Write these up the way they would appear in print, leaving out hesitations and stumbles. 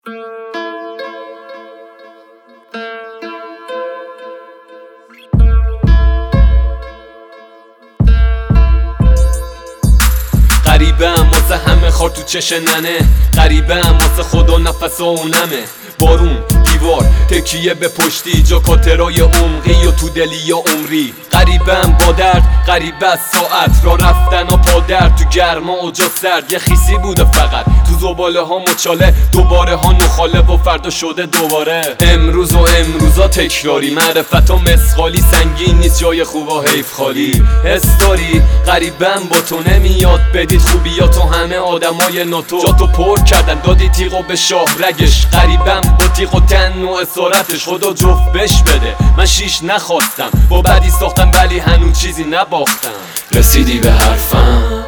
غریبم واسه همه خار تو چش ننه، غریبم واسه خدا نفس و اونمه. بارون، دیوار، تکیه به پشتی، جا کاترای عمقی و تو دلی یا عمری. غریبم با درد، غریب از ساعت را رفتن و پادر تو گرما و جا سرد. یه خیسی بوده فقط تو زباله ها مچاله، دوباره ها نخاله و فردا شده دوباره. امروز و امروزا تکراری، معرفت و مسخالی، سنگین نیست جای خوبا حیف خالی. حس داری غریبم با تو نمیاد بدید خوبیاتو، همه آدمای ناتو جاتو پر کردن، دادی تیغو به شاه رگش. غریبم با تیغ و تن و اسارتش، خدا جفت بش بده. من شیش نخواستم، با بدی ساختم ولی هنوز چیزی نباختم. رسیدی به حرفم،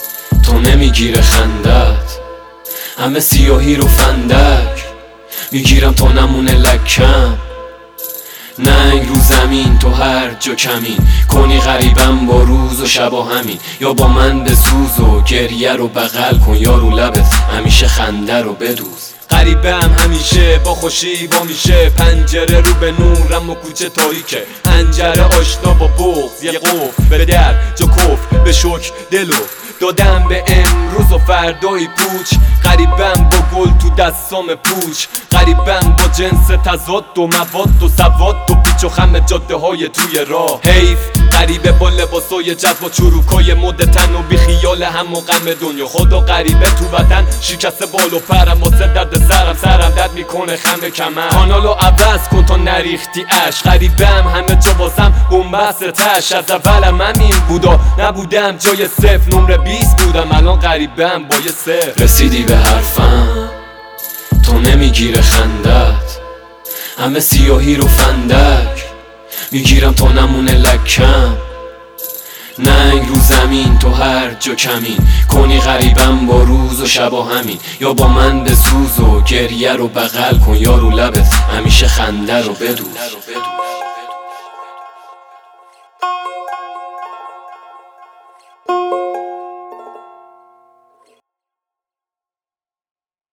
تو نمیگیره خندت، همه سیاهی رو فندک میگیرم تا نمونه لکم. ننگ رو زمین تو هر جا کمین کنی، غریبم با روز و شبا همین. یا با من به سوز و گریه رو بغل کن، یا رو لبت همیشه خنده رو بدوز. غریبم همیشه با خوشی با میشه، پنجره رو به نورم و کوچه تاریکه. پنجره آشنا با بغض، یه قفل به در جا کفر به شکر دلو دادم به امروز و فردای پوچ. غریبم با گل تو دستام پوچ، غریبم با جنس تضاد و مواد و سواد و پیچ و خم جاده های توی راه. حیف غریبه با لباسای جذب و چروکای مد تن و بی خیال هم و غم دنیا. خدا غریبه تو وطن شکسته بال و پرم، واسه درد سرم درد میکنه خم کمر. کانالو عوض کن تا نریختی اش، غریبم همه جا واسم بنبست تش. از اولم همین بودا نبودم جای صفر، نمره 20 بودم الان غریبم با یه صفر. رسیدی به حرفم، تو نمیگیره خندت، همه سیاهی رو فندک میگیرم تا نمونه لکم. ننگ رو زمین تو هر جا کمین کنی، غریبم با روز و شبا همین. یا با من به سوز و گریه رو بغل کن، یا رو لبت همیشه خنده رو بدوز.